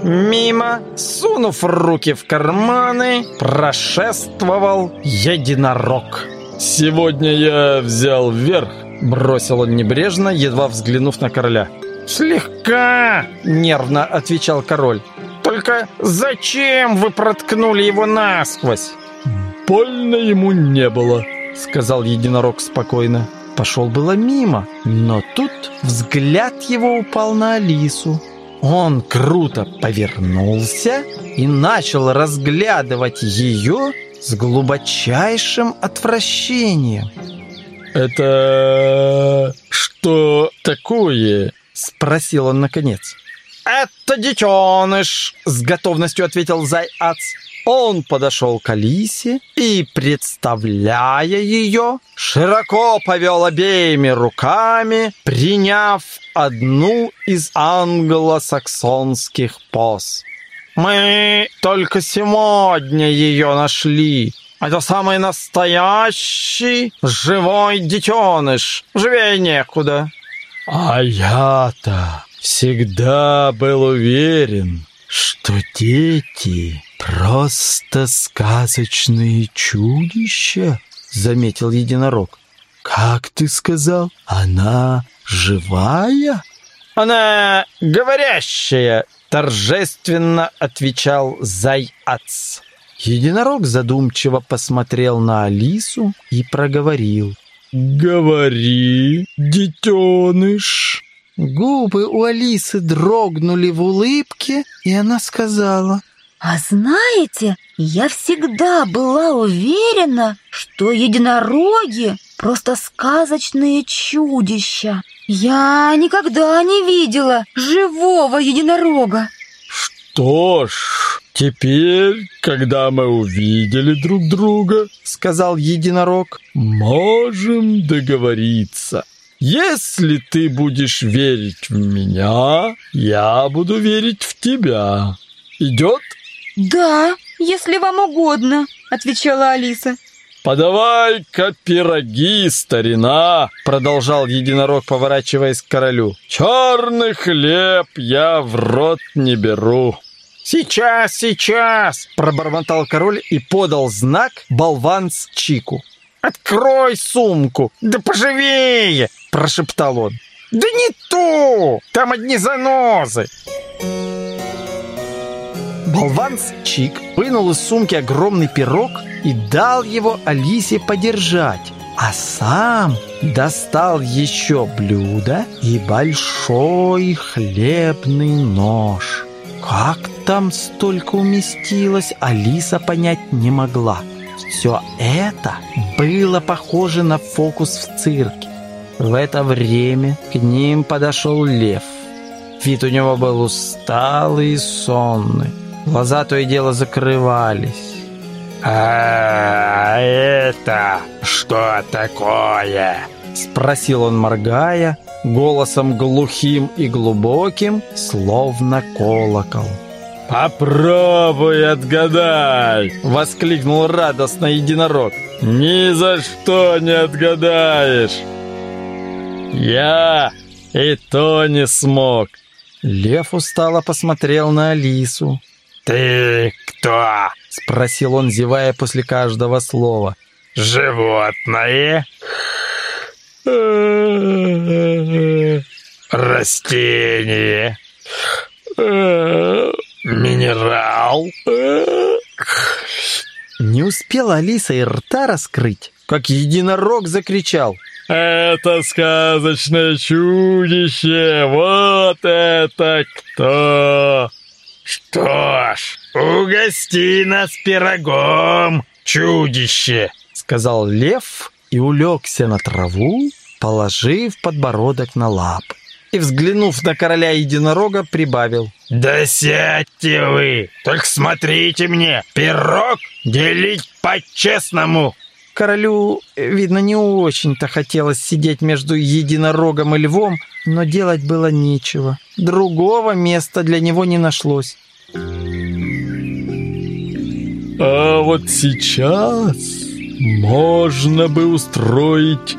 Мимо, сунув руки в карманы, прошествовал единорог. «Сегодня я взял вверх», — бросил он небрежно, едва взглянув на короля. «Слегка», — нервно отвечал король. «Только зачем вы проткнули его насквозь?» «Больно ему не было», — сказал единорог спокойно. Пошел было мимо, но тут взгляд его упал на Алису. Он круто повернулся и начал разглядывать ее с глубочайшим отвращением. «Это что такое?» — спросил он наконец. «Это детеныш», — с готовностью ответил Заяц. Он подошел к Алисе и, представляя ее, широко повел обеими руками, приняв одну из англосаксонских поз. «Мы только сегодня ее нашли. Это самый настоящий живой детеныш. Живее некуда». «А я-то всегда был уверен, что дети просто сказочные чудища», — заметил единорог. «Как ты сказал, она живая?» «Она говорящая», — торжественно отвечал Заяц. Единорог задумчиво посмотрел на Алису и проговорил: «Говори, детеныш». Губы у Алисы дрогнули в улыбке, и она сказала: «А знаете, я всегда была уверена, что единороги просто сказочные чудища. Я никогда не видела живого единорога». «Что ж, теперь, когда мы увидели друг друга, — сказал единорог, — можем договориться. Если ты будешь верить в меня, я буду верить в тебя. Идет?» «Да, если вам угодно», — отвечала Алиса. «Подавай-ка пироги, старина!» — продолжал единорог, поворачиваясь к королю. «Черный хлеб я в рот не беру». «Сейчас, сейчас!» — пробормотал король и подал знак болванц Чику. «Открой сумку! Да поживее!» — прошептал он. «Да не ту! Там одни занозы!» Болванц Чик вынул из сумки огромный пирог и дал его Алисе подержать, а сам достал еще блюдо и большой хлебный нож. Как там столько уместилось, Алиса понять не могла. Все это было похоже на фокус в цирке. В это время к ним подошел лев. Вид у него был усталый и сонный. Глаза то и дело закрывались. «А это что такое?» — спросил он, моргая, голосом глухим и глубоким, словно колокол. «Попробуй отгадай!» — воскликнул радостно единорог. «Ни за что не отгадаешь!» «Я и то не смог!» Лев устало посмотрел на Алису. «Ты кто?» — спросил он, зевая после каждого слова. «Животное? Растение? Минерал?» Не успела Алиса и рта раскрыть, как единорог закричал: «Это сказочное чудище! Вот это кто!» «Что ж, угости нас пирогом, чудище!» — сказал лев и улегся на траву, положив подбородок на лап. И, взглянув на короля единорога, прибавил: «Да сядьте вы! Только смотрите мне! Пирог делить по-честному!» Королю, видно, не очень-то хотелось сидеть между единорогом и львом, но делать было нечего. Другого места для него не нашлось. «А вот сейчас можно бы устроить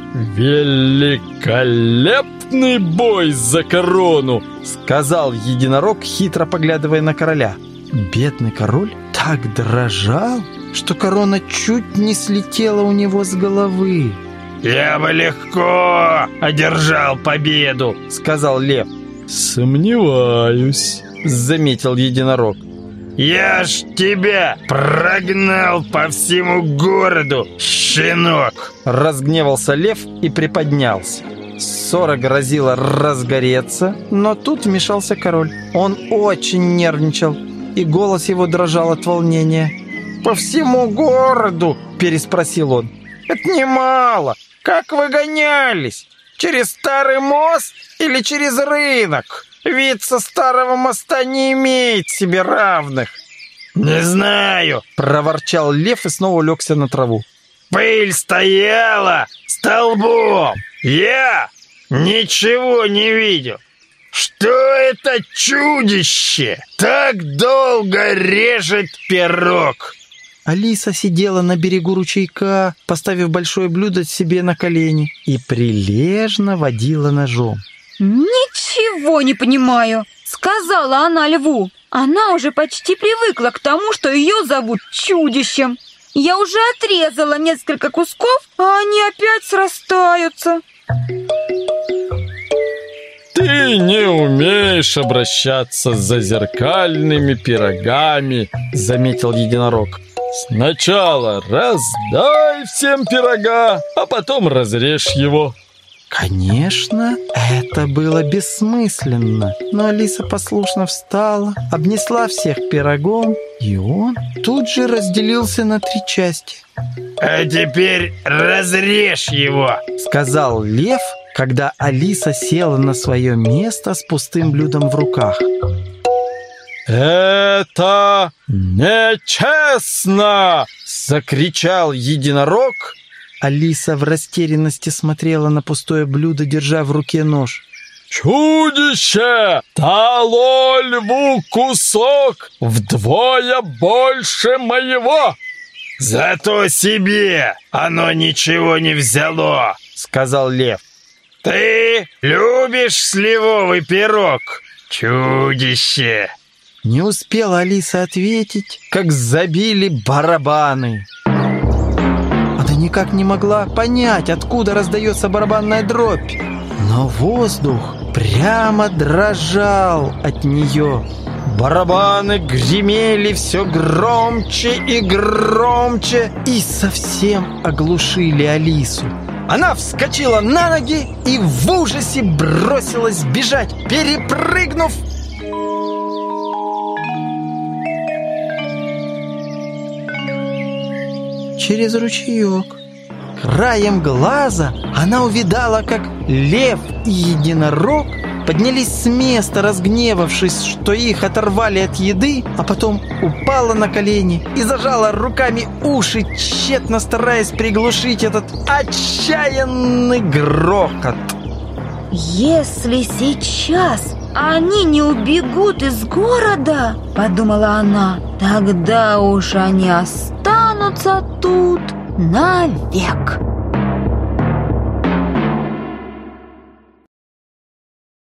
великолепный бой за корону, сказал единорог, хитро поглядывая на короля. Бедный король так дрожал, что корона чуть не слетела у него с головы. «Я бы легко одержал победу», — сказал лев. «Сомневаюсь», — заметил единорог. «Я ж тебя прогнал по всему городу, щенок!» Разгневался лев и приподнялся. Ссора грозила разгореться, но тут вмешался король. Он очень нервничал, и голос его дрожал от волнения. «По всему городу?» – переспросил он. «Это немало. Как вы гонялись? Через старый мост или через рынок? Вид со старого моста не имеет себе равных». «Не знаю», – проворчал лев и снова улегся на траву. «Пыль стояла столбом. Я ничего не видел. Что это чудище так долго режет пирог?» Алиса сидела на берегу ручейка, поставив большое блюдо себе на колени, и прилежно водила ножом. «Ничего не понимаю», — сказала она льву. Она уже почти привыкла к тому, что ее зовут чудищем. Я уже отрезала несколько кусков, а они опять срастаются. «Ты не умеешь обращаться с зазеркальными пирогами», — заметил единорог. «Сначала раздай всем пирога, а потом разрежь его». Конечно, это было бессмысленно, но Алиса послушно встала, обнесла всех пирогом, и он тут же разделился на 3 части. «А теперь разрежь его», — сказал лев, когда Алиса села на свое место с пустым блюдом в руках. «Это нечестно!» — закричал единорог. Алиса в растерянности смотрела на пустое блюдо, держа в руке нож. «Чудище дало льву кусок вдвое больше моего!» «Зато себе оно ничего не взяло», — сказал лев. «Ты любишь сливовый пирог, чудище?» Не успела Алиса ответить, как забили барабаны. Она никак не могла понять, откуда раздается барабанная дробь, но воздух прямо дрожал от нее. Барабаны гремели все громче и громче и совсем оглушили Алису. Она вскочила на ноги и в ужасе бросилась бежать, перепрыгнув через ручеек. Краем глаза она увидала, как лев и единорог поднялись с места, разгневавшись, что их оторвали от еды, а потом упала на колени и зажала руками уши, тщетно стараясь приглушить этот отчаянный грохот. «Если сейчас они не убегут из города, — подумала она, — тогда уж они останутся тут навек».